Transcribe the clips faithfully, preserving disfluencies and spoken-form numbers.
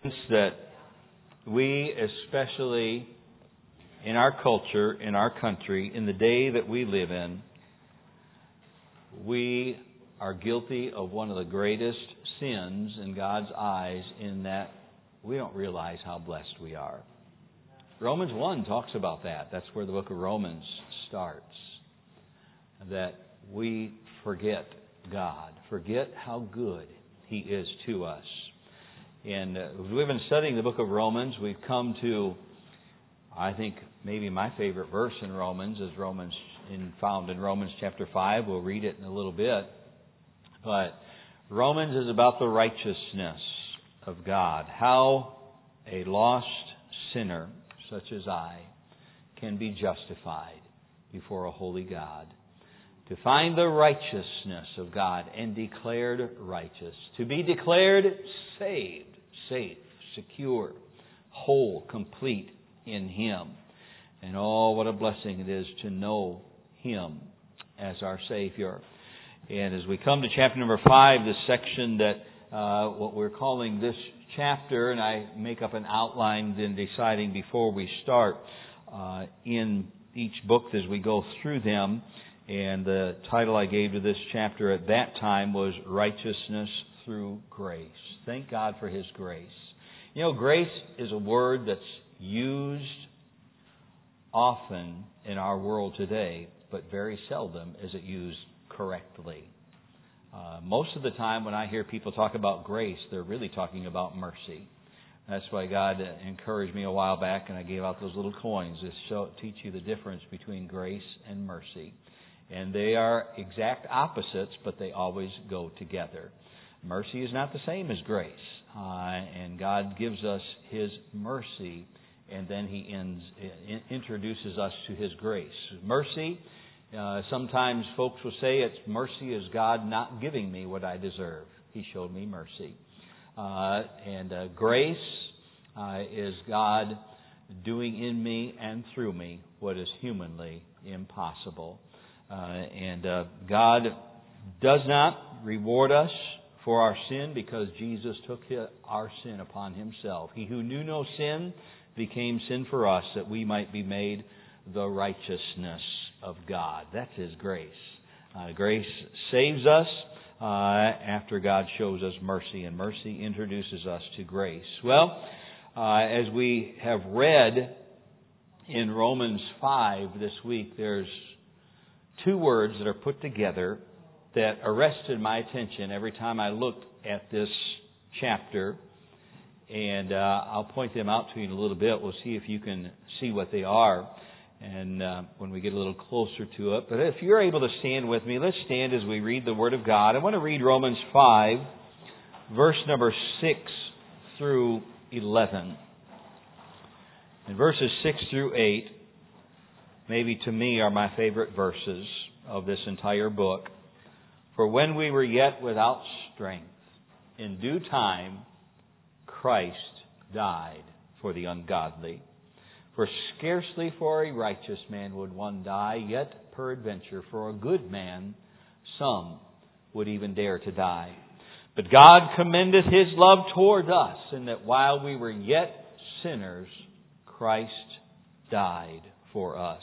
that we, especially in our culture, in our country, in the day that we live in, we are guilty of one of the greatest sins in God's eyes, in that we don't realize how blessed we are. Romans one talks about that. That's where the book of Romans starts. That we forget God, forget how good He is to us. And uh, we've been studying the book of Romans. We've come to, I think, maybe my favorite verse in Romans is Romans, in, found in Romans chapter five. We'll read it in a little bit. But Romans is about the righteousness of God. How a lost sinner, such as I, can be justified before a holy God. To find the righteousness of God and declared righteous. To be declared saved, safe, secure, whole, complete in Him. And oh, what a blessing it is to know Him as our Savior. And as we come to chapter number five, this section that uh, what we're calling this chapter, and I make up an outline then deciding before we start uh, in each book as we go through them. And the title I gave to this chapter at that time was Righteousness Through Grace. Thank God for His grace. You know, grace is a word that's used often in our world today, but very seldom is it used correctly. Uh, most of the time when I hear people talk about grace, they're really talking about mercy. That's why God encouraged me a while back, and I gave out those little coins to show, teach you the difference between grace and mercy. And they are exact opposites, but they always go together. Mercy is not the same as grace. Uh, and God gives us His mercy, and then He ends, introduces us to His grace. Mercy, uh, sometimes folks will say it's mercy is God not giving me what I deserve. He showed me mercy. Uh, and uh, grace uh, is God doing in me and through me what is humanly impossible. Uh, and uh, God does not reward us for our sin because Jesus took our sin upon Himself. He who knew no sin became sin for us that we might be made the righteousness of God. That's His grace. Uh, grace saves us uh, after God shows us mercy, and mercy introduces us to grace. Well, uh, as we have read in Romans five this week, there's two words that are put together that arrested my attention every time I looked at this chapter. And uh, I'll point them out to you in a little bit. We'll see if you can see what they are and uh, when we get a little closer to it. But if you're able to stand with me, let's stand as we read the Word of God. I want to read Romans five, verse number six through eleven. And verses six through eight, maybe to me, are my favorite verses of this entire book. For when we were yet without strength, in due time, Christ died for the ungodly. For scarcely for a righteous man would one die, yet peradventure for a good man some would even dare to die. But God commendeth His love toward us, in that while we were yet sinners, Christ died for us.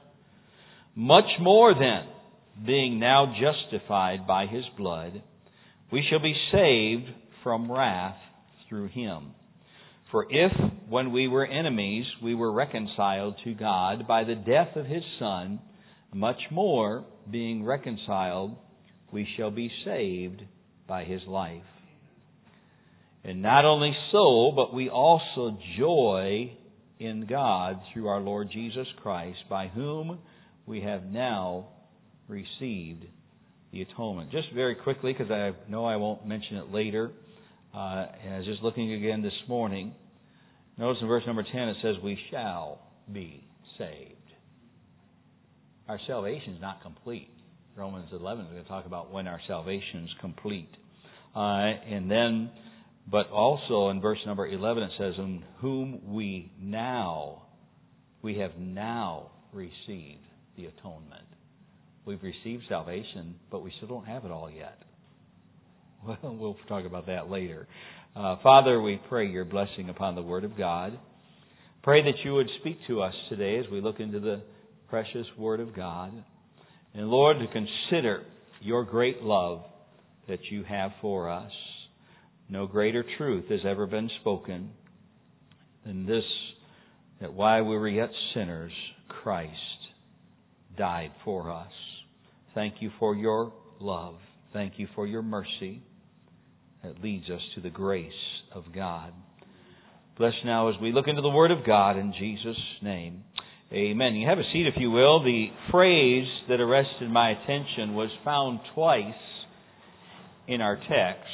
Much more then, being now justified by His blood, we shall be saved from wrath through Him. For if, when we were enemies, we were reconciled to God by the death of His Son, much more, being reconciled, we shall be saved by His life. And not only so, but we also joy in God through our Lord Jesus Christ, by whom we have now received the atonement. Just very quickly, because I know I won't mention it later. Uh, and I was just looking again this morning. Notice in verse number ten it says, we shall be saved. Our salvation is not complete. Romans eleven is going to talk about when our salvation is complete. Uh, and then, but also in verse number eleven it says, in whom we now, we have now received the atonement. We've received salvation, but we still don't have it all yet. Well, we'll talk about that later. Uh, Father, we pray your blessing upon the Word of God. Pray that you would speak to us today as we look into the precious Word of God. And Lord, to consider your great love that you have for us. No greater truth has ever been spoken than this, that while we were yet sinners, Christ died for us. Thank you for your love. Thank you for your mercy that leads us to the grace of God. Bless now as we look into the Word of God in Jesus' name. Amen. You have a seat if you will. The phrase that arrested my attention was found twice in our text.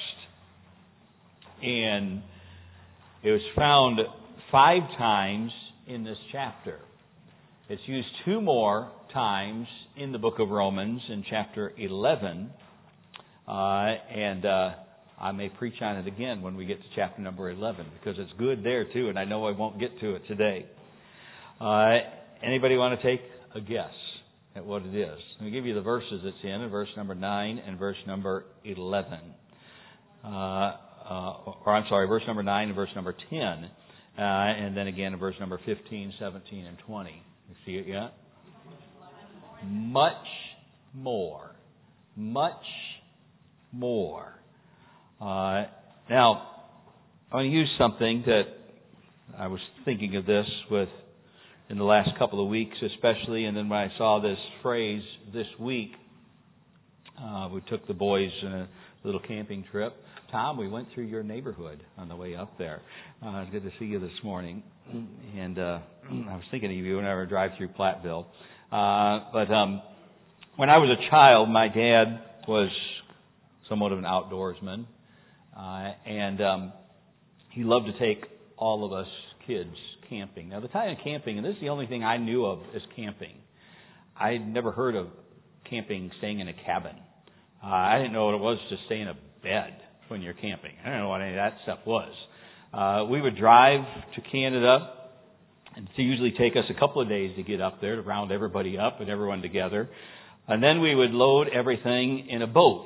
And it was found five times in this chapter. It's used two more times in the book of Romans in chapter eleven. Uh, and uh, I may preach on it again when we get to chapter number eleven, because it's good there too, and I know I won't get to it today. Uh, anybody want to take a guess at what it is? Let me give you the verses it's in, in verse number nine and verse number eleven. Uh, uh, or I'm sorry, verse number nine and verse number ten. Uh, and then again in verse number fifteen, seventeen, and twenty. You see it yet? Much more. Much more. Uh, now, I want to use something that I was thinking of this with in the last couple of weeks especially, and then when I saw this phrase this week, uh, we took the boys on a little camping trip. Tom, we went through your neighborhood on the way up there. Uh, it's good to see you this morning. And uh, I was thinking of you whenever I drive through Platteville. Uh, but um, when I was a child, my dad was somewhat of an outdoorsman. Uh, and um, he loved to take all of us kids camping. Now, the time of camping, and this is the only thing I knew of as camping. I'd never heard of camping, staying in a cabin. Uh, I didn't know what it was to stay in a bed when you're camping. I don't know what any of that stuff was. Uh, we would drive to Canada, and it usually take us a couple of days to get up there to round everybody up and everyone together. And then we would load everything in a boat.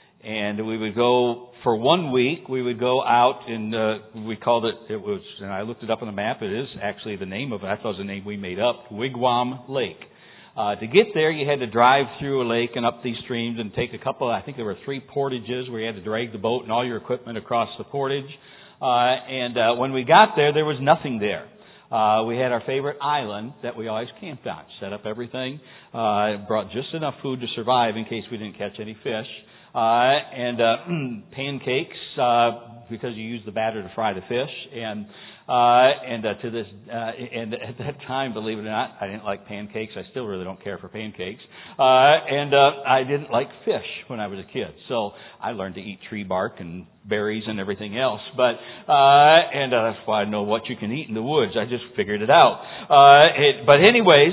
And we would go, for one week, we would go out and uh, we called it, it was, and I looked it up on the map, it is actually the name of it, I thought it was the name we made up, Wigwam Lake. Uh, to get there, you had to drive through a lake and up these streams and take a couple, I think there were three portages where you had to drag the boat and all your equipment across the portage. Uh, and uh, when we got there, there was nothing there. Uh, we had our favorite island that we always camped on, set up everything, uh, brought just enough food to survive in case we didn't catch any fish. Uh, and uh, pancakes, uh, because you use the batter to fry the fish. And uh, and uh, to this, uh, and at that time, believe it or not, I didn't like pancakes. I still really don't care for pancakes. Uh, and uh, I didn't like fish when I was a kid, so I learned to eat tree bark and berries and everything else. But uh, and uh, that's why I know what you can eat in the woods. I just figured it out. Uh, it, but anyways,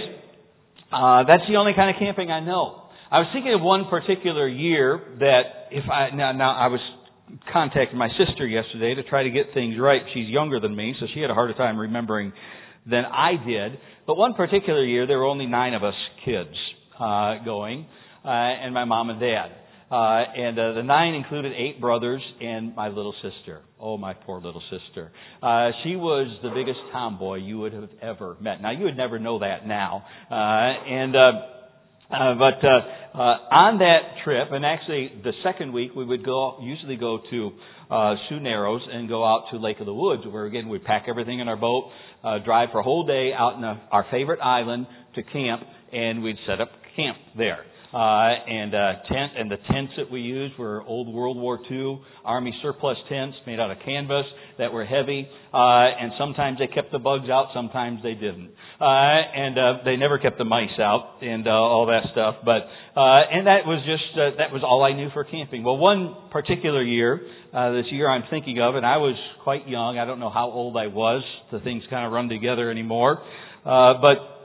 uh, that's the only kind of camping I know. I was thinking of one particular year that if I, now, now I was contacting my sister yesterday to try to get things right. She's younger than me, so she had a harder time remembering than I did. But one particular year, there were only nine of us kids uh, going, uh, and my mom and dad. Uh, and uh, the nine included eight brothers and my little sister. Oh, my poor little sister. Uh, she was the biggest tomboy you would have ever met. Now, you would never know that now. Uh, and... Uh, Uh, but uh, uh, on that trip, and actually the second week, we would go usually go to uh, Sioux Narrows and go out to Lake of the Woods, where again we'd pack everything in our boat, uh, drive for a whole day out in a, our favorite island to camp, and we'd set up camp there. Uh, and uh, tent and the tents that we used were old World War Two Army surplus tents made out of canvas that were heavy. Uh, and sometimes they kept the bugs out, sometimes they didn't. Uh, and uh, they never kept the mice out and uh, all that stuff. But uh, and that was just uh, that was all I knew for camping. Well, one particular year, uh, this year I'm thinking of, and I was quite young. I don't know how old I was. The things kind of run together anymore. Uh, but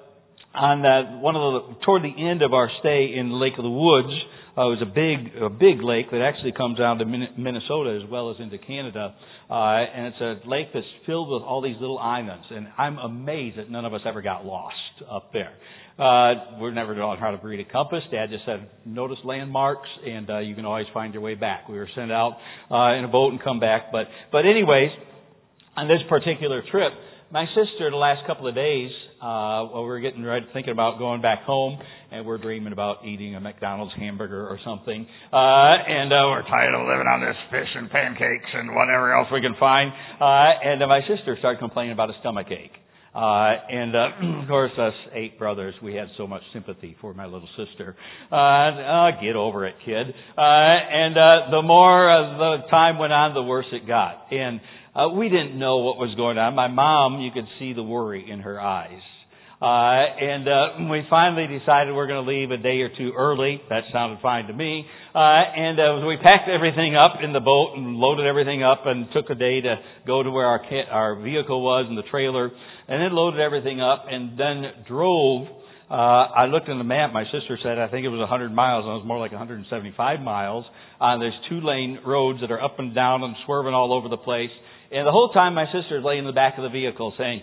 on uh, one of the toward the end of our stay in Lake of the Woods. Uh, it was a big, a big lake that actually comes down to Minnesota as well as into Canada, uh, and it's a lake that's filled with all these little islands. And I'm amazed that none of us ever got lost up there. Uh, we're never taught how to read a compass. Dad just said, notice landmarks, and uh, you can always find your way back. We were sent out uh, in a boat and come back. But, but anyways, on this particular trip, my sister, the last couple of days, uh, while we were getting ready, thinking about going back home, and we're dreaming about eating a McDonald's hamburger or something, uh, and uh, we're tired of living on this fish and pancakes and whatever else we can find, uh, and uh, my sister started complaining about a stomach ache. Uh, and, uh, of course, us eight brothers, we had so much sympathy for my little sister. Uh, uh get over it, kid. Uh, and, uh, the more uh, the time went on, the worse it got. And, uh, we didn't know what was going on. My mom, you could see the worry in her eyes. Uh, and, uh, we finally decided we're going to leave a day or two early. That sounded fine to me. Uh, and, uh, we packed everything up in the boat and loaded everything up and took a day to go to where our kit, our vehicle was in the trailer. And then loaded everything up and then drove. Uh, I looked in the map. My sister said I think it was one hundred miles, and it was more like one hundred seventy-five miles on these two-lane roads that are up and down and swerving all over the place. And the whole time my sister lay in the back of the vehicle saying,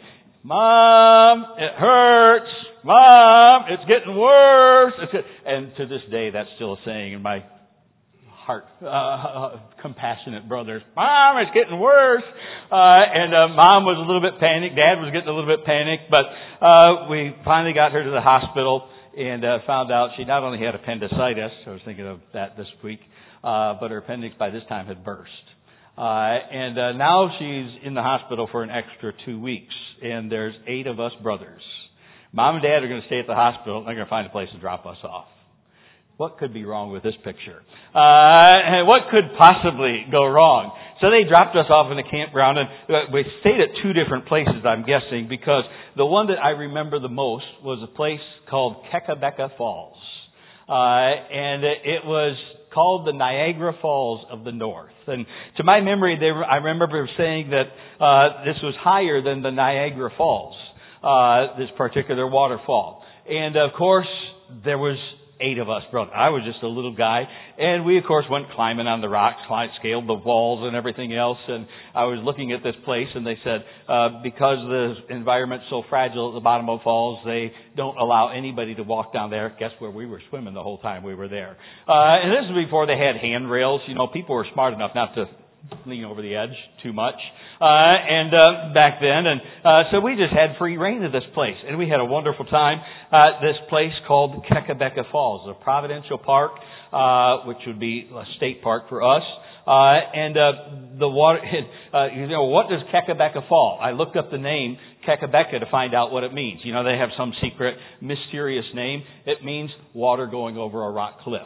Mom, it hurts. Mom, it's getting worse. It's get-. And to this day, that's still a saying in my heart, uh, compassionate brothers. Mom, it's getting worse. Uh, and, uh, Mom was a little bit panicked. Dad was getting a little bit panicked, but, uh, we finally got her to the hospital and, uh, found out she not only had appendicitis, I was thinking of that this week, uh, but her appendix by this time had burst. Uh, and, uh, now she's in the hospital for an extra two weeks and there's eight of us brothers. Mom and Dad are going to stay at the hospital and they're going to find a place to drop us off. What could be wrong with this picture? Uh, what could possibly go wrong? So they dropped us off in the campground, and we stayed at two different places, I'm guessing, because the one that I remember the most was a place called Kekabeka Falls. Uh, and it was called the Niagara Falls of the North. And to my memory, they were, I remember saying that uh, this was higher than the Niagara Falls, uh, this particular waterfall. And, of course, there was eight of us brothers. I was just a little guy. And we, of course, went climbing on the rocks, scaled the walls and everything else. And I was looking at this place and they said, uh, because the environment's so fragile at the bottom of falls, they don't allow anybody to walk down there. Guess where we were swimming the whole time we were there. Uh, and this was before they had handrails. You know, people were smart enough not to lean over the edge too much, uh, and, uh, back then. And, uh, so we just had free reign of this place. And we had a wonderful time at this place called Kekabeka Falls, a providential park, uh, which would be a state park for us. Uh, and, uh, the water, uh, you know, what does Kekabeka Fall? I looked up the name Kekabeka to find out what it means. You know, they have some secret, mysterious name. It means water going over a rock cliff.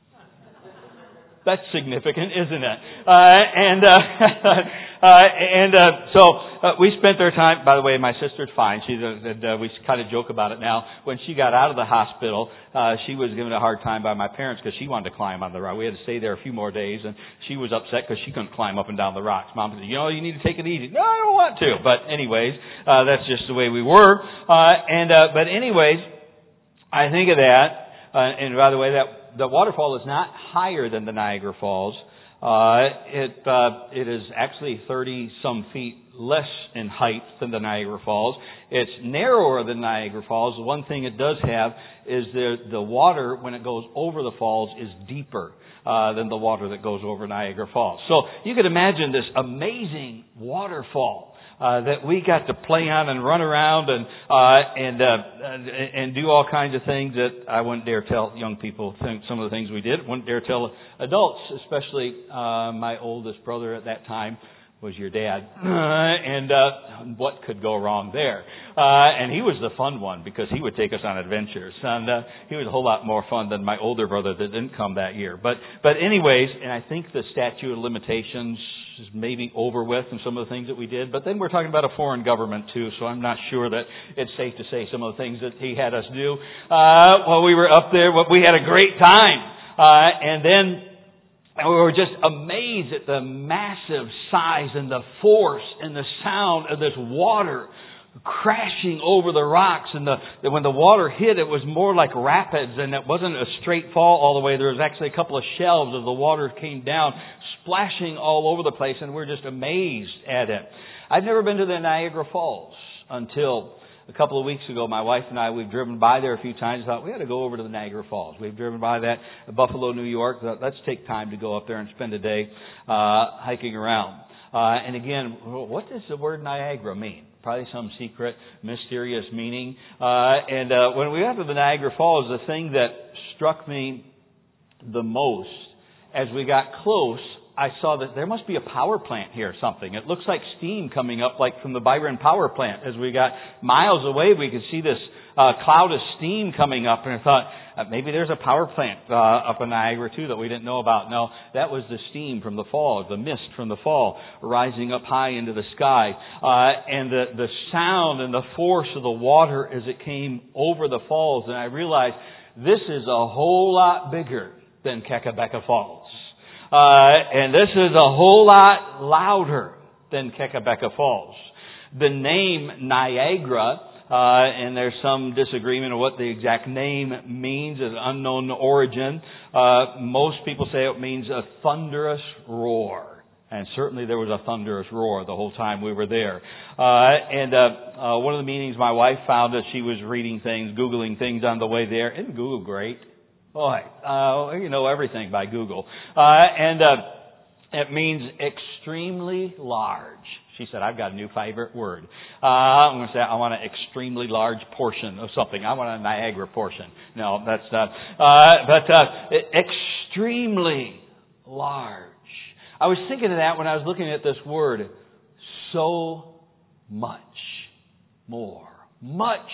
That's significant, isn't it? Uh, and, uh, uh, and, uh, so, uh, we spent our time, by the way, my sister's fine. She's, uh, uh, we kind of joke about it now. When she got out of the hospital, uh, she was given a hard time by my parents because she wanted to climb on the rock. We had to stay there a few more days and she was upset because she couldn't climb up and down the rocks. Mom said, you know, you need to take it easy. No, I don't want to. But anyways, uh, that's just the way we were. Uh, and, uh, but anyways, I think of that, uh, and by the way, that, the waterfall is not higher than the Niagara Falls. Uh, it, uh, it is actually thirty some feet less in height than the Niagara Falls. It's narrower than Niagara Falls. The one thing it does have is the, the water, when it goes over the falls, is deeper, uh, than the water that goes over Niagara Falls. So you could imagine this amazing waterfall. Uh, that we got to play on and run around and uh, and uh, and do all kinds of things that I wouldn't dare tell young people. Think some of the things we did, wouldn't dare tell adults, especially uh, my oldest brother at that time was your dad, uh, and uh, what could go wrong there? Uh, and he was the fun one because he would take us on adventures, and uh, he was a whole lot more fun than my older brother that didn't come that year. But but anyways, and I think the statute of limitations is maybe over with and some of the things that we did. But then we're talking about a foreign government too, so I'm not sure that it's safe to say some of the things that he had us do uh, while we were up there. We had a great time, uh, and then. And we were just amazed at the massive size and the force and the sound of this water crashing over the rocks, and the, when the water hit, it was more like rapids, and it wasn't a straight fall all the way. There was actually a couple of shelves as the water came down, splashing all over the place, and we're just amazed at it. I've never been to the Niagara Falls until a couple of weeks ago. My wife and I, we've driven by there a few times. Thought we had to go over to the Niagara Falls. We've driven by that at Buffalo, New York. Thought, let's take time to go up there and spend a day uh, hiking around. Uh, and again, what does the word Niagara mean? Probably some secret, mysterious meaning. Uh, and uh, when we got to the Niagara Falls, the thing that struck me the most as we got close, I saw that there must be a power plant here or something. It looks like steam coming up like from the Byron power plant. As we got miles away, we could see this uh, cloud of steam coming up. And I thought, uh, maybe there's a power plant uh, up in Niagara too that we didn't know about. No, that was the steam from the fall, the mist from the fall rising up high into the sky. Uh, and the, the sound and the force of the water as it came over the falls. And I realized this is a whole lot bigger than Kekabeka Falls. Uh, and this is a whole lot louder than Kekabeka Falls. The name Niagara, uh, and there's some disagreement of what the exact name means, is unknown origin. Uh, most people say it means a thunderous roar. And certainly there was a thunderous roar the whole time we were there. Uh, and, uh, uh, one of the meanings my wife found as she was reading things, Googling things on the way there. Isn't Google great? Boy, uh, you know everything by Google. Uh, and, uh, it means extremely large. She said, I've got a new favorite word. Uh, I'm going to say, I want an extremely large portion of something. I want a Niagara portion. No, that's not. Uh, but, uh, extremely large. I was thinking of that when I was looking at this word. So much more. Much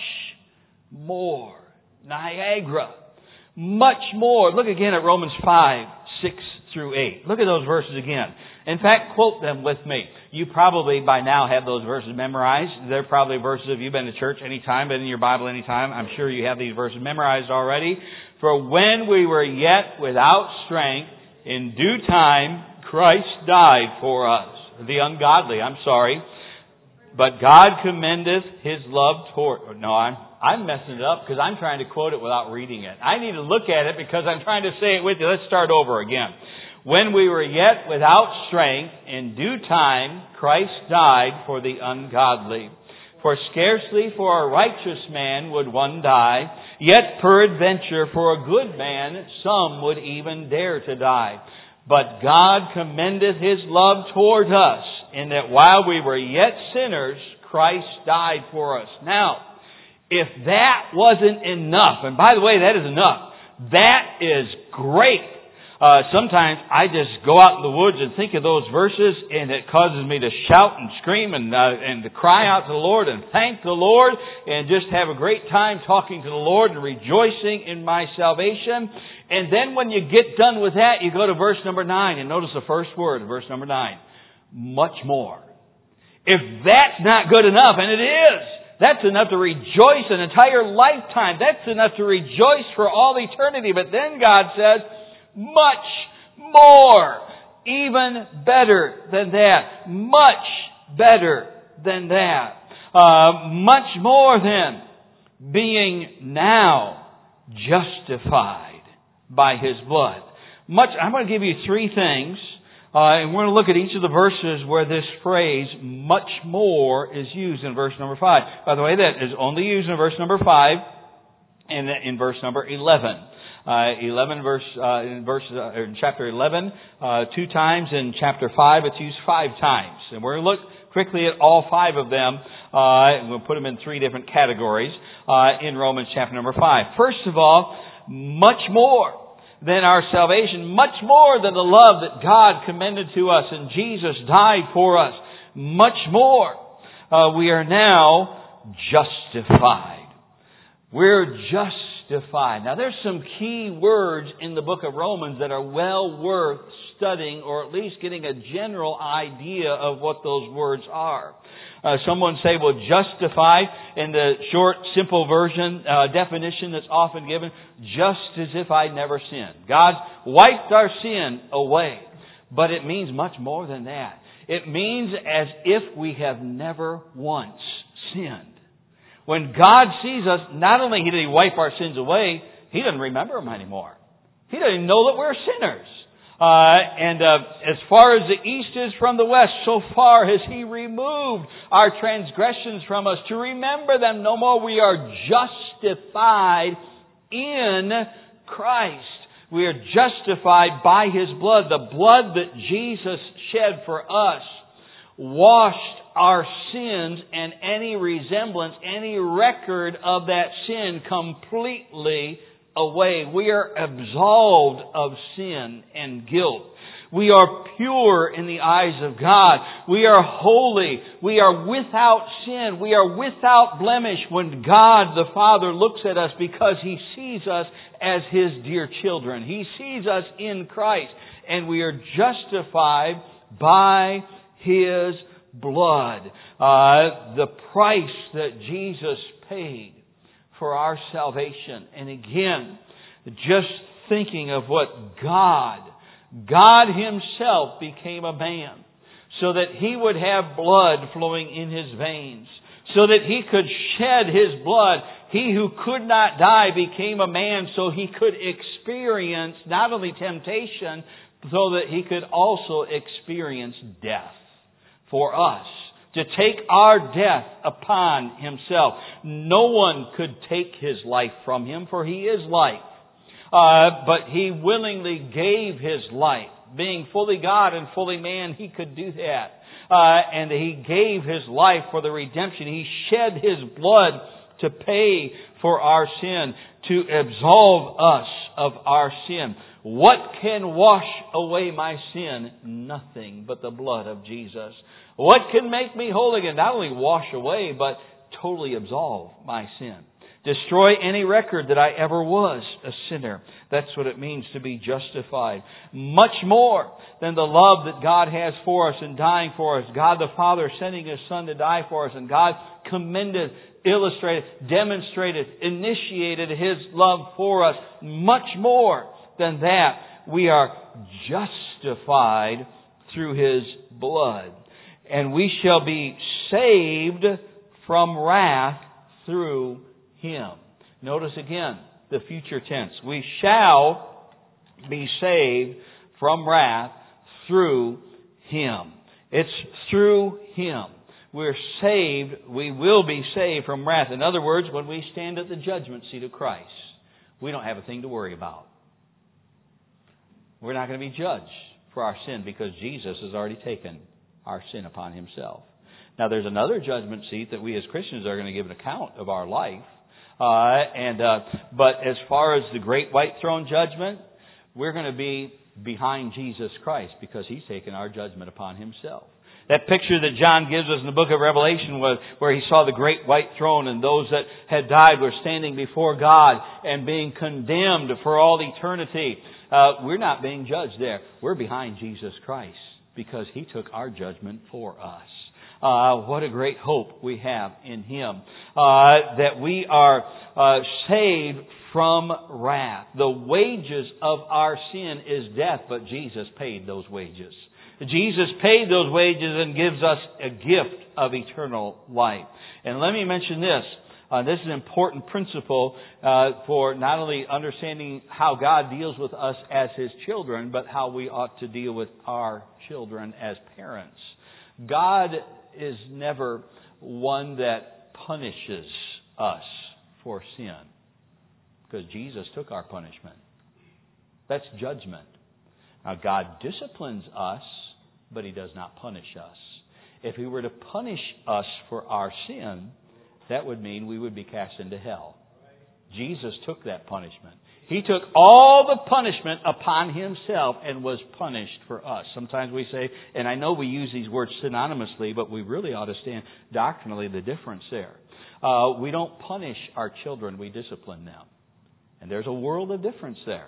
more. Niagara. Much more. Look again at Romans five, six through eight. Look at those verses again. In fact, quote them with me. You probably by now have those verses memorized. They're probably verses if you've been to church any time, been in your Bible any time. I'm sure you have these verses memorized already. For when we were yet without strength, in due time Christ died for us. The ungodly, I'm sorry. But God commendeth His love toward... No, I'm... I'm messing it up because I'm trying to quote it without reading it. I need to look at it because I'm trying to say it with you. Let's start over again. When we were yet without strength, in due time Christ died for the ungodly. For scarcely for a righteous man would one die, yet peradventure for a good man some would even dare to die. But God commendeth His love toward us, in that while we were yet sinners, Christ died for us. Now, if that wasn't enough, and by the way, that is enough. That is great. Uh, sometimes I just go out in the woods and think of those verses, and it causes me to shout and scream and uh, and to cry out to the Lord and thank the Lord and just have a great time talking to the Lord and rejoicing in my salvation. And then when you get done with that, you go to verse number nine and notice the first word, verse number nine. Much more. If that's not good enough, and it is, that's enough to rejoice an entire lifetime. That's enough to rejoice for all eternity. But then God says, much more, even better than that. Much better than that. Uh, much more than being now justified by His blood. Much. I'm going to give you three things. Uh, and we're going to look at each of the verses where this phrase, much more, is used in verse number five. By the way, that is only used in verse number five and in verse number eleven. Uh, eleven verse, uh, in verse, uh, in chapter eleven, uh, two times. In chapter five, it's used five times. And we're going to look quickly at all five of them. Uh, and we'll put them in three different categories, uh, in Romans chapter number five. First of all, much more than our salvation, much more than the love that God commended to us and Jesus died for us. Much more. Uh, we are now justified. We're justified. Now there's some key words in the book of Romans that are well worth studying, or at least getting a general idea of what those words are. Uh, someone say, well, justify, in the short, simple version, uh, definition that's often given, just as if I never sinned. God wiped our sin away. But it means much more than that. It means as if we have never once sinned. When God sees us, not only did He wipe our sins away, He doesn't remember them anymore. He doesn't even know that we're sinners. Uh, and uh, as far as the east is from the west, so far has He removed our transgressions from us to remember them no more. We are justified in Christ. We are justified by His blood. The blood that Jesus shed for us washed our sins and any resemblance, any record of that sin completely away. We are absolved of sin and guilt. We are pure in the eyes of God. We are holy. We are without sin. We are without blemish when God the Father looks at us, because He sees us as His dear children. He sees us in Christ, and we are justified by His blood. Uh, the price that Jesus paid for our salvation. And again, just thinking of what God, God Himself became a man so that He would have blood flowing in His veins, so that He could shed His blood. He who could not die became a man so He could experience not only temptation, so that He could also experience death for us, to take our death upon Himself. No one could take His life from Him, for He is life. Uh, but He willingly gave His life. Being fully God and fully man, He could do that. Uh, and He gave His life for the redemption. He shed His blood to pay for our sin, to absolve us of our sin. What can wash away my sin? Nothing but the blood of Jesus. What can make me whole again? Not only wash away, but totally absolve my sin. Destroy any record that I ever was a sinner. That's what it means to be justified. Much more than the love that God has for us and dying for us. God the Father sending His Son to die for us. And God commended, illustrated, demonstrated, initiated His love for us. Much more than that, we are justified through His blood. And we shall be saved from wrath through Him. Notice again the future tense. We shall be saved from wrath through Him. It's through Him. We're saved, we will be saved from wrath. In other words, when we stand at the judgment seat of Christ, we don't have a thing to worry about. We're not going to be judged for our sin because Jesus has already taken our sin upon Himself. Now there's another judgment seat that we as Christians are going to give an account of our life. Uh, and uh, but as far as the great white throne judgment, we're going to be behind Jesus Christ because He's taken our judgment upon Himself. That picture that John gives us in the book of Revelation was where he saw the great white throne and those that had died were standing before God and being condemned for all eternity. Uh, we're not being judged there. We're behind Jesus Christ because He took our judgment for us. Uh, what a great hope we have in Him. Uh, that we are uh, saved from wrath. The wages of our sin is death, but Jesus paid those wages. Jesus paid those wages and gives us a gift of eternal life. And let me mention this. Uh, this is an important principle uh, for not only understanding how God deals with us as His children, but how we ought to deal with our children as parents. God is never one that punishes us for sin, because Jesus took our punishment. That's judgment. Now, God disciplines us, but He does not punish us. If He were to punish us for our sin, that would mean we would be cast into hell. Jesus took that punishment. He took all the punishment upon Himself and was punished for us. Sometimes we say, and I know we use these words synonymously, but we really ought to stand doctrinally the difference there. Uh, we don't punish our children, we discipline them. And there's a world of difference there.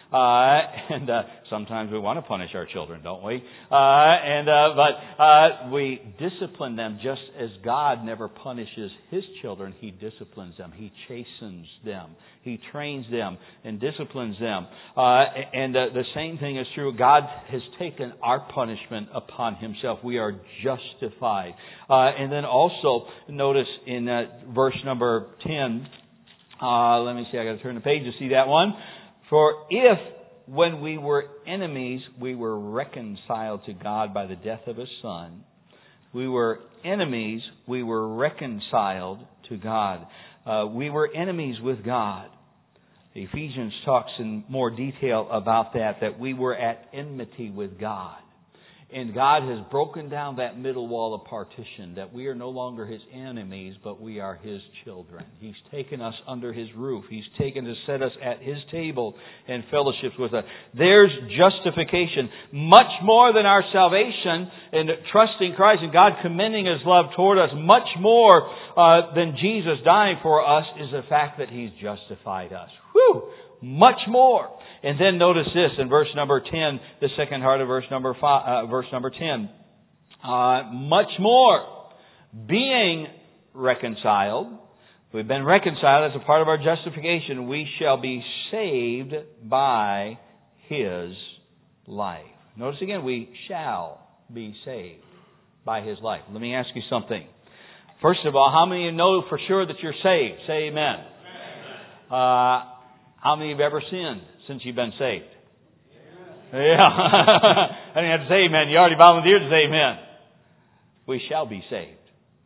Uh, and uh, sometimes we want to punish our children, don't we? Uh, and uh, but uh, we discipline them just as God never punishes His children. He disciplines them. He chastens them. He trains them and disciplines them. Uh, and uh, the same thing is true. God has taken our punishment upon Himself. We are justified. Uh, and then also notice in uh, verse number ten. Uh, let me see. I got to turn the page to see that one. For if, when we were enemies, we were reconciled to God by the death of His Son, we were enemies, we were reconciled to God. Uh, we were enemies with God. Ephesians talks in more detail about that, that we were at enmity with God. And God has broken down that middle wall of partition, that we are no longer His enemies, but we are His children. He's taken us under His roof. He's taken to set us at His table and fellowships with us. There's justification. Much more than our salvation and trusting Christ and God commending His love toward us, much more uh, than Jesus dying for us is the fact that He's justified us. Whew! Much more. And then notice this in verse number ten, the second part of verse number five, uh, verse number ten. Uh, much more, being reconciled, we've been reconciled as a part of our justification, we shall be saved by His life. Notice again, we shall be saved by His life. Let me ask you something. First of all, how many of you know for sure that you're saved? Say amen. Amen. Uh, how many have ever sinned since you've been saved? Amen. Yeah. I didn't have to say amen. You already volunteered to say amen. We shall be saved.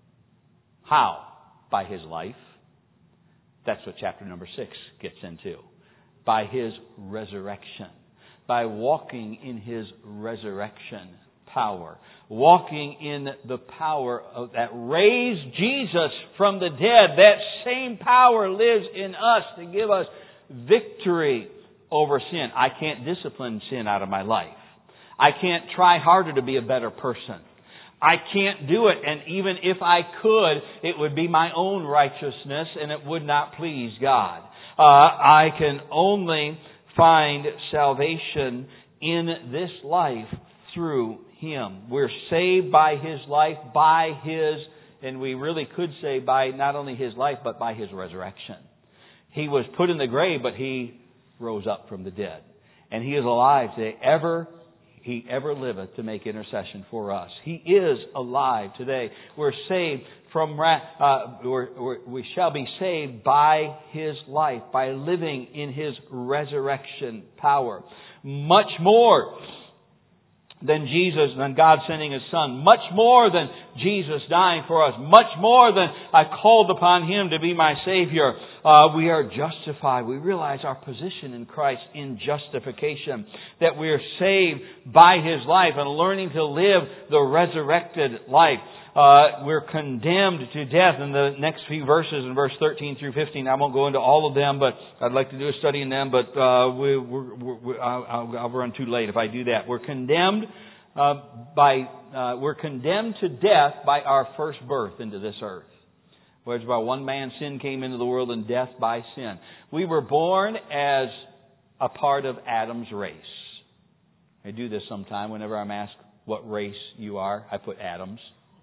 How? By His life. That's what chapter number six gets into. By His resurrection. By walking in His resurrection power. Walking in the power of that raised Jesus from the dead. That same power lives in us to give us victory over sin. I can't discipline sin out of my life. I can't try harder to be a better person. I can't do it. And even if I could, it would be my own righteousness and it would not please God. Uh, I can only find salvation in this life through Him. We're saved by His life, by His, and we really could say by not only His life, but by His resurrection. He was put in the grave, but He rose up from the dead. And He is alive today. Ever, He ever liveth to make intercession for us. He is alive today. We're saved from wrath. Uh, we're, we're, we shall be saved by His life, by living in His resurrection power. Much more than Jesus, than God sending His Son. Much more than Jesus dying for us. Much more than I called upon Him to be my Savior. Uh, we are justified. We realize our position in Christ in justification. That we are saved by His life and learning to live the resurrected life. Uh, we're condemned to death in the next few verses, in verse thirteen through fifteen. I won't go into all of them, but I'd like to do a study in them, but uh, we, we're, we're, I'll, I'll run too late if I do that. We're condemned uh, by uh, we're condemned to death by our first birth into this earth. Whereas by one man sin came into the world and death by sin. We were born as a part of Adam's race. I do this sometime whenever I'm asked what race you are. I put Adam's.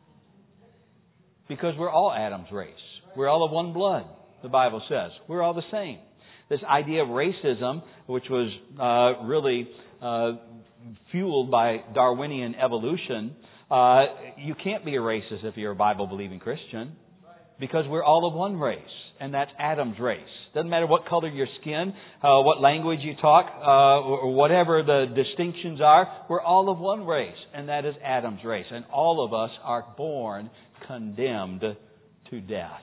Because we're all Adam's race. We're all of one blood, the Bible says. We're all the same. This idea of racism, which was uh, really uh, fueled by Darwinian evolution, uh, you can't be a racist if you're a Bible-believing Christian. Because we're all of one race, and that's Adam's race. Doesn't matter what color your skin, uh, what language you talk, uh, or whatever the distinctions are, we're all of one race, and that is Adam's race. And all of us are born condemned to death.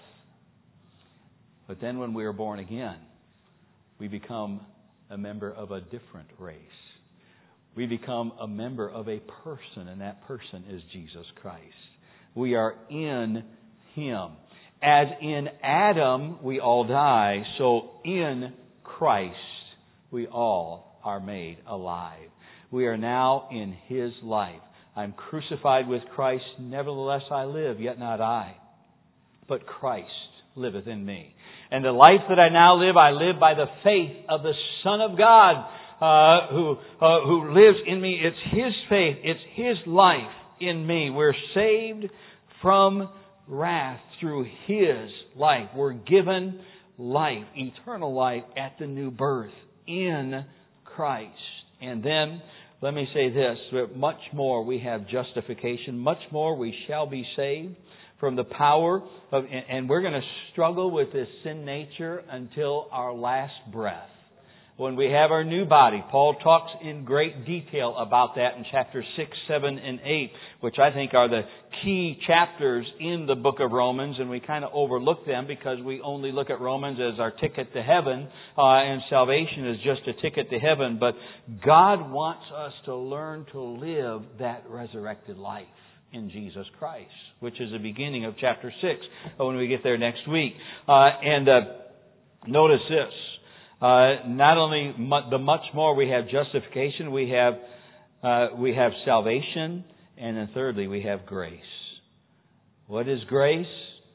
But then when we are born again, we become a member of a different race. We become a member of a person, and that person is Jesus Christ. We are in Him. As in Adam we all die, so in Christ we all are made alive. We are now in His life. I'm crucified with Christ, nevertheless I live, yet not I, but Christ liveth in me. And the life that I now live, I live by the faith of the Son of God, uh, who uh, who lives in me. It's His faith. It's His life in me. We're saved from wrath through His life. We're given life, eternal life at the new birth in Christ. And then, let me say this, much more we have justification, much more we shall be saved from the power of, and we're going to struggle with this sin nature until our last breath. When we have our new body, Paul talks in great detail about that in chapters six, seven, and eight, which I think are the key chapters in the book of Romans, and we kind of overlook them because we only look at Romans as our ticket to heaven, uh, and salvation is just a ticket to heaven. But God wants us to learn to live that resurrected life in Jesus Christ, which is the beginning of chapter six, when we get there next week. Uh, and uh, notice this. Uh, not only mu- the much more we have justification, we have uh, we have salvation, and then thirdly we have grace. What is grace?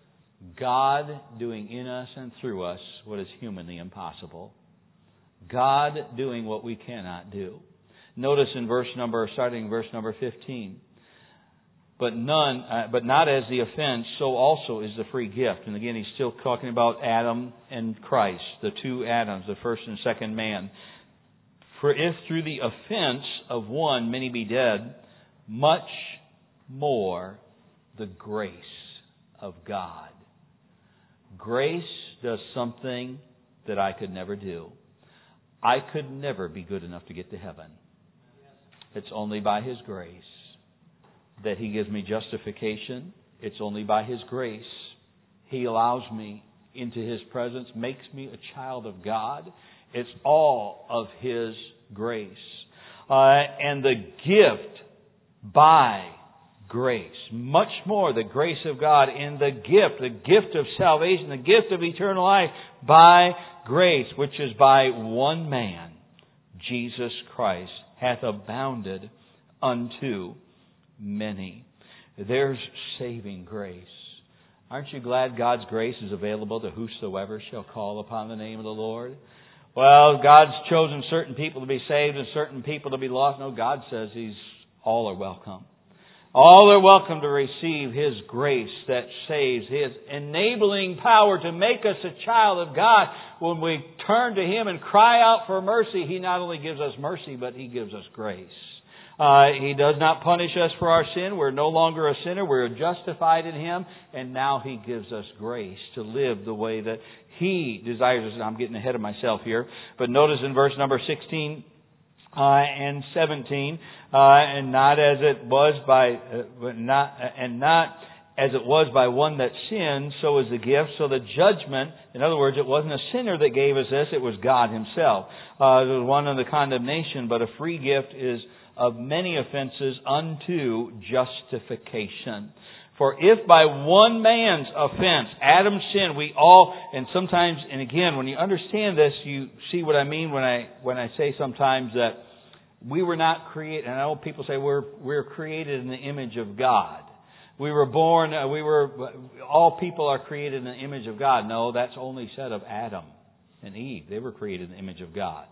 God doing in us and through us what is humanly impossible. God doing what we cannot do. Notice in verse number, starting verse number fifteen. But none, uh, but not as the offense, so also is the free gift. And again, he's still talking about Adam and Christ, the two Adams, the first and second man. For if through the offense of one many be dead, much more the grace of God. Grace does something that I could never do. I could never be good enough to get to heaven. It's only by His grace that He gives me justification. It's only by His grace He allows me into His presence, makes me a child of God. It's all of His grace. Uh, and the gift by grace. Much more the grace of God in the gift, the gift of salvation, the gift of eternal life by grace, which is by one man, Jesus Christ, hath abounded unto many. There's saving grace. Aren't you glad God's grace is available to whosoever shall call upon the name of the Lord? Well, God's chosen certain people to be saved and certain people to be lost. No, God says He's all are welcome. All are welcome to receive His grace that saves, His enabling power to make us a child of God. When we turn to Him and cry out for mercy, He not only gives us mercy, but He gives us grace. Uh, he does not punish us for our sin. We're no longer a sinner. We're justified in Him. And now He gives us grace to live the way that He desires us. I'm getting ahead of myself here. But notice in verse number sixteen uh, and seventeen, uh, and not as it was by, uh, not and not as it was by one that sinned, so is the gift. So the judgment, in other words, it wasn't a sinner that gave us this. It was God Himself. Uh, there was one of the condemnation, but a free gift is of many offenses unto justification. For if by one man's offense, Adam's sin, we all, and sometimes, and again, when you understand this, you see what I mean when I when I say sometimes that we were not created. And I know people say we're we're created in the image of God. We were born. Uh, we were all people are created in the image of God. No, that's only said of Adam and Eve. They were created in the image of God.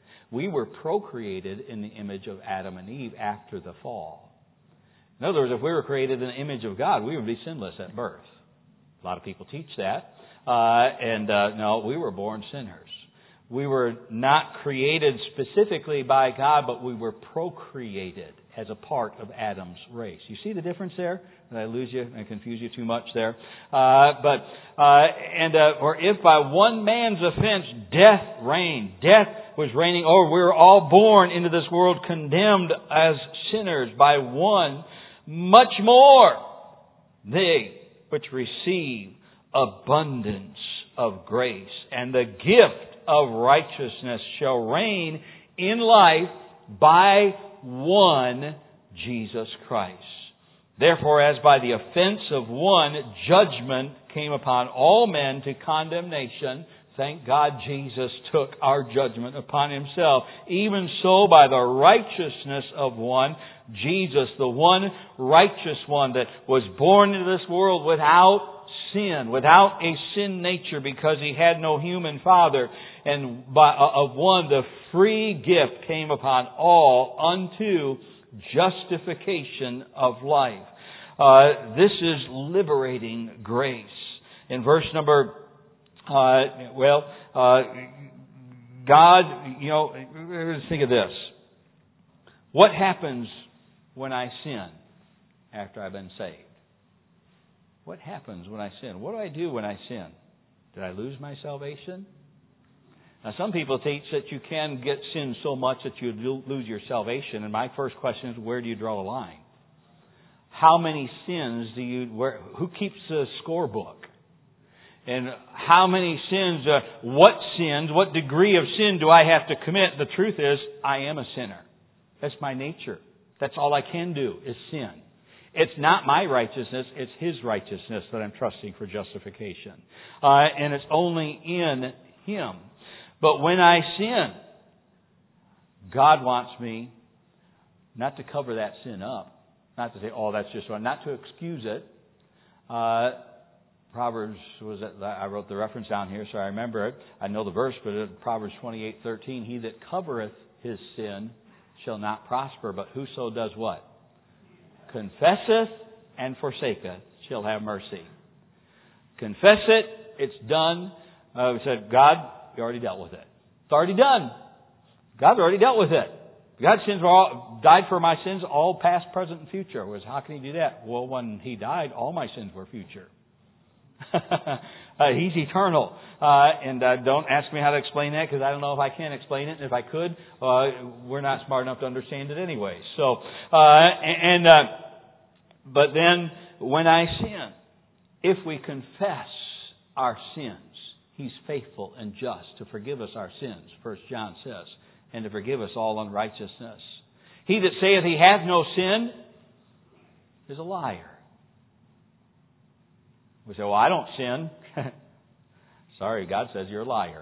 We were procreated in the image of Adam and Eve after the fall. In other words, if we were created in the image of God, we would be sinless at birth. A lot of people teach that. Uh, and uh, no, we were born sinners. We were not created specifically by God, but we were procreated as a part of Adam's race. You see the difference there? Did I lose you? Did I confuse you too much there? Uh, but uh, and uh, or if by one man's offense death reigned, death was reigning over. We were all born into this world condemned as sinners by one. Much more they which receive abundance of grace and the gift of righteousness shall reign in life by one, Jesus Christ. Therefore, as by the offense of one, judgment came upon all men to condemnation. Thank God Jesus took our judgment upon Himself. Even so, by the righteousness of one, Jesus, the one righteous one that was born into this world without sin, without a sin nature, because He had no human father. And by, of one, the free gift came upon all unto justification of life. Uh, this is liberating grace. In verse number, uh, well, uh, God, you know, let's think of this. What happens when I sin after I've been saved? What happens when I sin? What do I do when I sin? Did I lose my salvation? Now, some people teach that you can get sin so much that you lose your salvation. And my first question is, where do you draw the line? How many sins do you, where, who keeps the scorebook? And how many sins, uh, what sins, what degree of sin do I have to commit? The truth is, I am a sinner. That's my nature. That's all I can do is sin. It's not my righteousness, it's His righteousness that I'm trusting for justification. Uh, and it's only in Him. But when I sin, God wants me not to cover that sin up. Not to say, oh, that's just one. Not to excuse it. Uh, Proverbs, was it, I wrote the reference down here, so I remember it. I know the verse, but it, Proverbs twenty-eight thirteen, He that covereth his sin shall not prosper, but whoso does what? Confesseth and forsaketh shall have mercy. Confess it, it's done. Uh, we said, God, you already dealt with it. It's already done. God's already dealt with it. God's sins were all, died for my sins, all past, present, and future. Was how can He do that? Well, when He died, all my sins were future. uh, he's eternal. Uh, and uh, don't ask me how to explain that, because I don't know if I can explain it. And if I could, uh, we're not smart enough to understand it anyway. So, uh, and uh, but then when I sin, if we confess our sins, He's faithful and just to forgive us our sins, First John says, and to forgive us all unrighteousness. He that saith he hath no sin is a liar. We say, well, I don't sin. Sorry, God says you're a liar.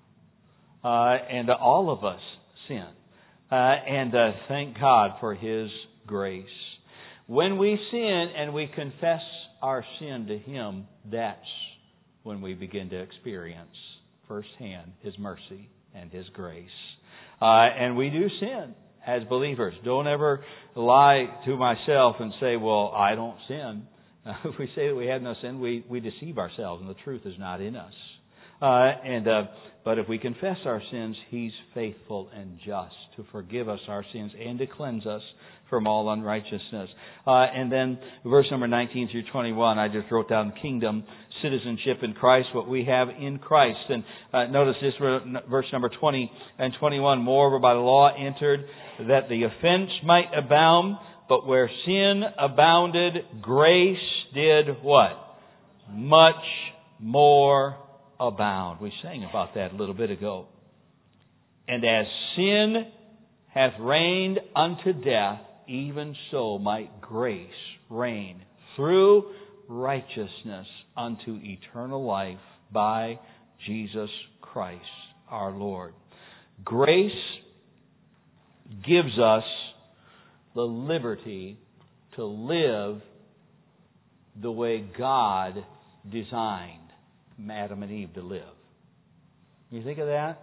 Uh, and uh, all of us sin. Uh, and uh, thank God for His grace. When we sin and we confess our sin to Him, that's when we begin to experience firsthand His mercy and His grace. Uh, and we do sin as believers. Don't ever lie to myself and say, well, I don't sin. Uh, if we say that we have no sin, we, we deceive ourselves, and the truth is not in us. Uh, and uh, but if we confess our sins, He's faithful and just to forgive us our sins and to cleanse us from all unrighteousness. Uh, and then verse number nineteen through twenty-one, I just wrote down kingdom, citizenship in Christ, what we have in Christ. And uh, notice this, verse number twenty and twenty-one, moreover by the law entered that the offense might abound, but where sin abounded, grace did what? Much more abound. We sang about that a little bit ago. And as sin hath reigned unto death, even so might grace reign through righteousness unto eternal life by Jesus Christ our Lord. Grace gives us the liberty to live the way God designed Adam and Eve to live. You think of that?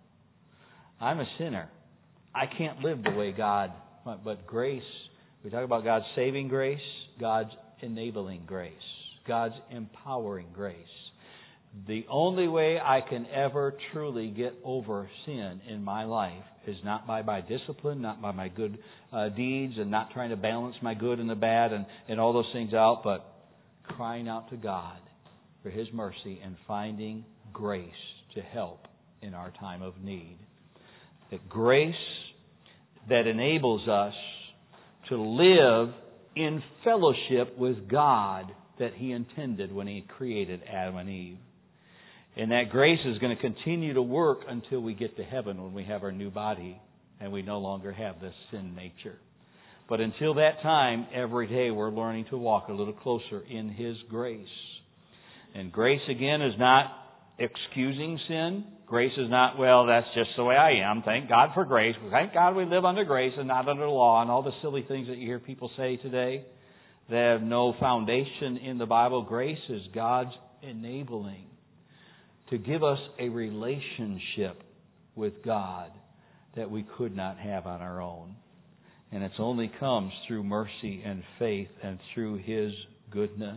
I'm a sinner. I can't live the way God, but grace, we talk about God's saving grace, God's enabling grace, God's empowering grace. The only way I can ever truly get over sin in my life is not by my discipline, not by my good uh, deeds, and not trying to balance my good and the bad and, and all those things out, but crying out to God for His mercy and finding grace to help in our time of need. The grace that enables us to live in fellowship with God that He intended when He created Adam and Eve. And that grace is going to continue to work until we get to heaven when we have our new body and we no longer have this sin nature. But until that time, every day we're learning to walk a little closer in His grace. And grace, again, is not excusing sin. Grace is not, well, that's just the way I am. Thank God for grace. Thank God we live under grace and not under law and all the silly things that you hear people say today. They have no foundation in the Bible. Grace is God's enabling to give us a relationship with God that we could not have on our own. And it only comes through mercy and faith and through His goodness.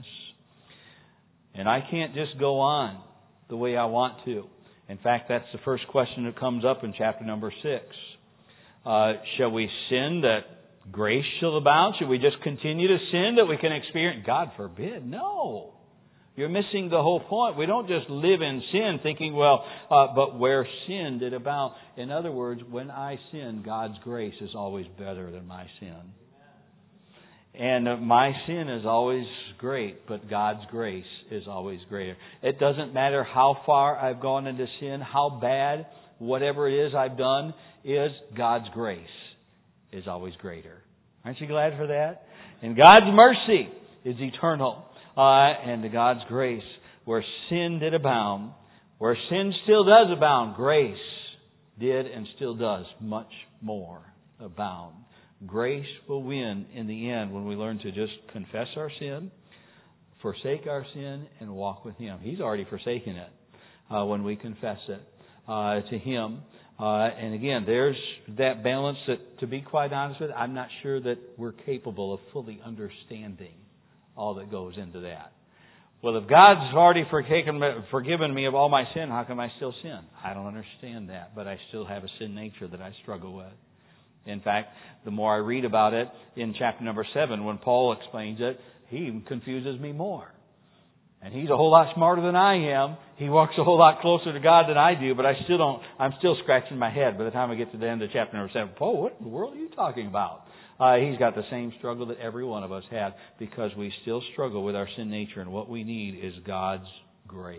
And I can't just go on the way I want to. In fact, that's the first question that comes up in chapter number six. Uh, shall we sin that grace shall abound? Should we just continue to sin that we can experience? God forbid. No. You're missing the whole point. We don't just live in sin thinking, well, uh, but where sin did abound. In other words, when I sin, God's grace is always better than my sin. And uh, my sin is always great, but God's grace is always greater. It doesn't matter how far I've gone into sin, how bad, whatever it is I've done, is God's grace is always greater. Aren't you glad for that? And God's mercy is eternal. Uh, and to God's grace, where sin did abound, where sin still does abound, grace did and still does much more abound. Grace will win in the end when we learn to just confess our sin, forsake our sin, and walk with Him. He's already forsaken it uh, when we confess it uh, to Him. Uh, and again, there's that balance that, to be quite honest with, I'm not sure that we're capable of fully understanding all that goes into that. Well, if God's already forgiven me, forgiven me of all my sin, how come I still sin? I don't understand that, but I still have a sin nature that I struggle with. In fact, the more I read about it in chapter number seven, when Paul explains it, he confuses me more. And he's a whole lot smarter than I am. He walks a whole lot closer to God than I do, but I still don't, I'm still scratching my head by the time I get to the end of chapter number seven. Paul, what in the world are you talking about? Uh, he's got the same struggle that every one of us have, because we still struggle with our sin nature, and what we need is God's grace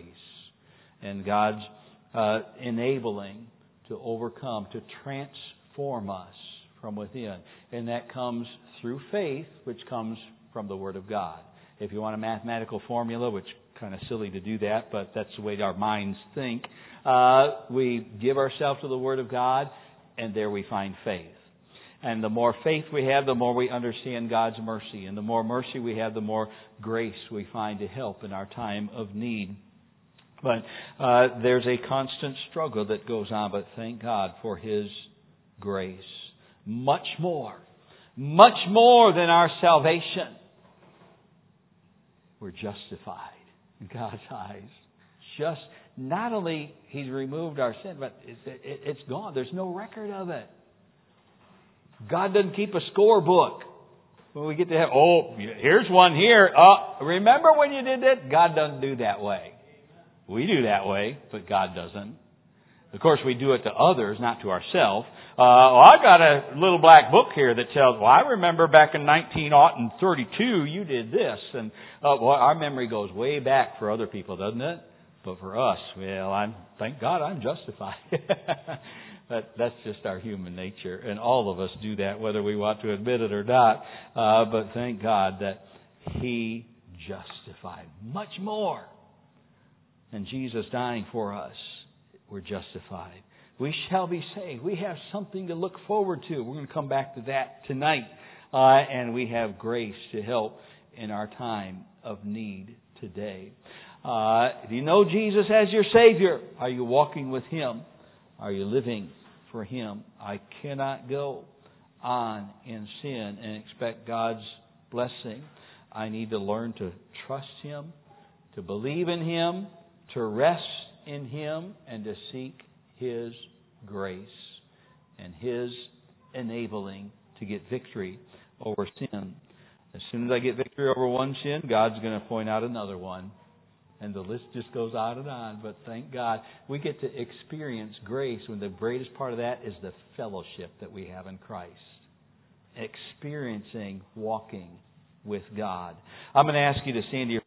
and God's uh, enabling to overcome, to transform us from within. And that comes through faith, which comes from the Word of God. If you want a mathematical formula, which is kind of silly to do that, but that's the way our minds think, uh, we give ourselves to the Word of God, and there we find faith. And the more faith we have, the more we understand God's mercy. And the more mercy we have, the more grace we find to help in our time of need. But uh, there's a constant struggle that goes on. But thank God for His grace. Much more. Much more than our salvation. We're justified in God's eyes. Just not only He's removed our sin, but it's gone. There's no record of it. God doesn't keep a scorebook. When we get to have, oh, here's one here. Uh, remember when you did that? God doesn't do that way. We do that way, but God doesn't. Of course, we do it to others, not to ourselves. Uh, well, I've got a little black book here that tells, well, I remember back in nineteen thirty-two, you did this. And uh, well, our memory goes way back for other people, doesn't it? But for us, well, I'm thank God I'm justified. But that's just our human nature. And all of us do that, whether we want to admit it or not. Uh, but thank God that He justified much more than Jesus dying for us. We're justified. We shall be saved. We have something to look forward to. We're going to come back to that tonight. Uh, and we have grace to help in our time of need today. Uh, do you know Jesus as your Savior? Are you walking with Him? Are you living for Him? I cannot go on in sin and expect God's blessing. I need to learn to trust Him, to believe in Him, to rest in Him, and to seek His grace and His enabling to get victory over sin. As soon as I get victory over one sin, God's going to point out another one. And the list just goes on and on. But thank God we get to experience grace when the greatest part of that is the fellowship that we have in Christ. Experiencing walking with God. I'm going to ask you to stand to your